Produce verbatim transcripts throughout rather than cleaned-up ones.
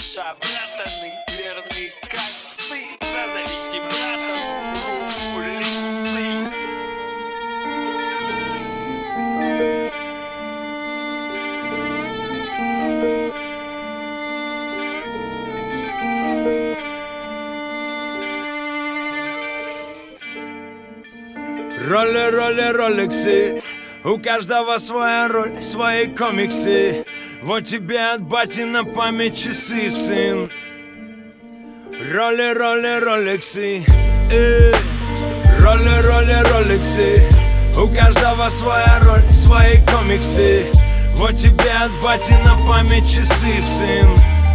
Шабратаны, верны как псы. Задавите братом руку лицы. Роли, роли, роликсы. У каждого своя роль, свои комиксы. Вот тебе от бати на память часы, сын. Роли, роли, роликсы. э. Роли, роли, роликсы. У каждого своя роль, свои комиксы. Вот тебе от бати на память часы, сын.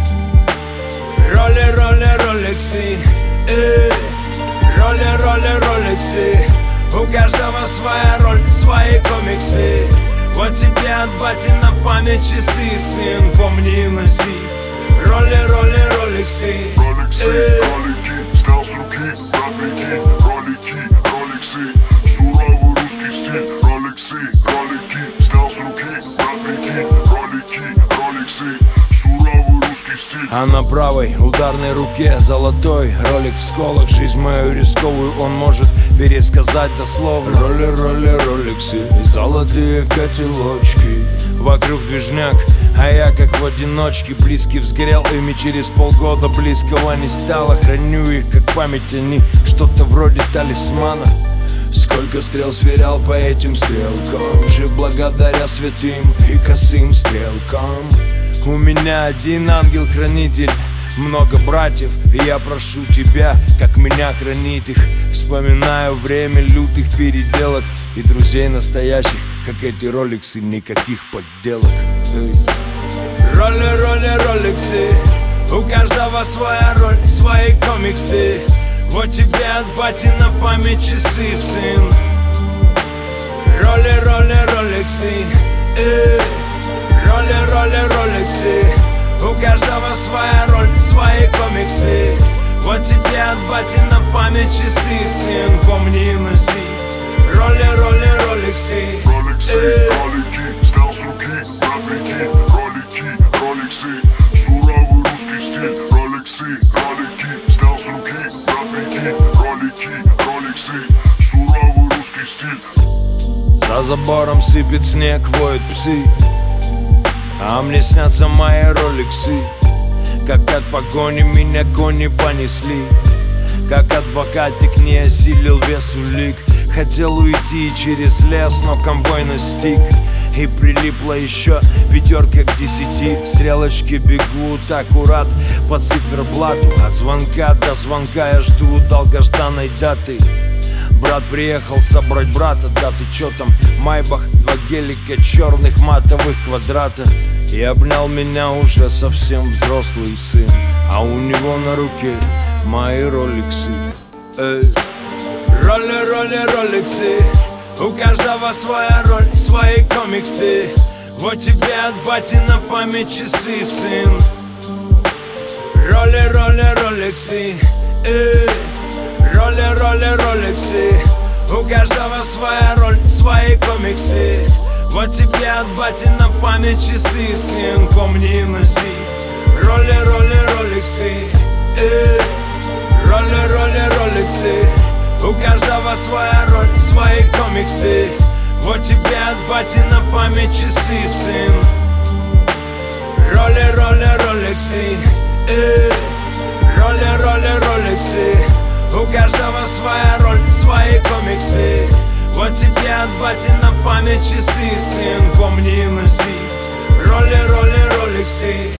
Роли, роли, роликсы. э. Роли, роли, роликсы. У каждого своя роль, свои комиксы. Вот тебе от бати на память часы, сын. Помни и носи роли, роли, роликсы. Роликсы, ролики, снял с руки, брат, прикинь. Ролики, роликсы, суровый русский стиль. Роликсы, ролики, снял с руки, брат, прикинь. Ролики, роликсы, суровый русский стиль. А на правой ударной руке золотой ролик в сколах. Жизнь мою рисковую он может пересказать дословно. Роли, роли, роликсы, золотые котелочки. Вокруг движняк, а я как в одиночке. Близкий взгорел ими, через полгода близкого не стало. Храню их как память, они что-то вроде талисмана. Сколько стрел сверял по этим стрелкам. Жив благодаря святым и косым стрелкам. У меня один ангел-хранитель, много братьев, и я прошу тебя, как меня хранить их. Вспоминаю время лютых переделок и друзей настоящих, как эти роликсы, никаких подделок. Роли, роли, роликсы. У каждого своя роль, свои комиксы. Вот тебе от бати на память часы, сын. Роли, роли, роликсы. э. Роли, роли, роликсы. У каждого своя роль, свои комиксы. Вот тебе от бати на память часы, сын. Помни и носи роли, роли, роликсы. Роликсы, ролики, снял с руки, брат, прикинь. Ролики, роликсы, суровый русский стиль. Роликсы, ролики, снял с руки, брат, прикинь. Ролики, роликсы, суровый русский стиль. За забором сыпет снег, воют псы. А мне снятся мои роликсы. Как от погони меня кони понесли. Как адвокатик не осилил вес улик. Хотел уйти через лес, но конвой настиг. И прилипла еще пятерка к десяти. Стрелочки бегут аккурат по циферблату. От звонка до звонка я жду долгожданной даты. Брат приехал собрать брата, да ты чё там? Майбах, два гелика черных матовых квадрата. И обнял меня уже совсем взрослый сын. А у него на руке мои роликсы. Эй. Роли, роли, роликсы. У каждого своя роль, свои комиксы. Вот тебе от бати на память часы, сын. Роли, роли, роликсы. Эй. Роли, роли, роликсы. У каждого своя роль, свои комиксы. Вот тебе от бати на память часы, сын. Помни и носи роли, роли, роликсы. э. Роли, роли, роликсы. У каждого своя роль, свои комиксы. Вот тебе от бати на память часы, сын. Роли, роли, роликсы. э. Роли, роли, роликсы. У каждого своя роль, свои комиксы. Вот тебе от бати на память часы, сын.